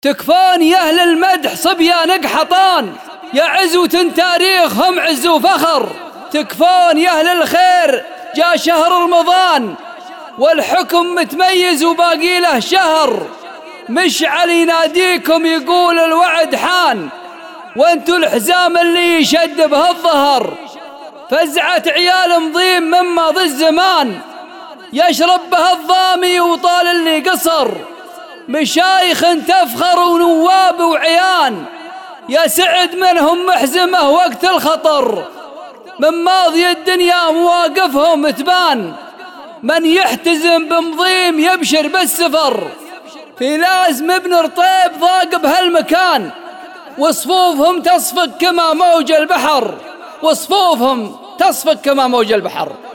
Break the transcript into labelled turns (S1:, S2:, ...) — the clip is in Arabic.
S1: تكفون يا أهل المدح صبيان قحطان، يا عزوة تاريخهم عز وفخر. تكفون يا أهل الخير جاء شهر رمضان والحكم متميز وباقي له شهر. مشعل يناديكم يقول الوعد حان، وانتو الحزام اللي يشد به الظهر. فزعة عيال مضيم من ماضي الزمان يشرب به الظامي وطال اللي قصر. مشايخ تفخر ونواب وعيان يا سعد منهم محزمة وقت الخطر. من ماضي الدنيا مواقفهم تبان، من يحتزم بمضيم يبشر بالسفر. في لازم ابن رطيب ضاق بهالمكان وصفوفهم تصفق كما موج البحر، وصفوفهم تصفق كما موج البحر.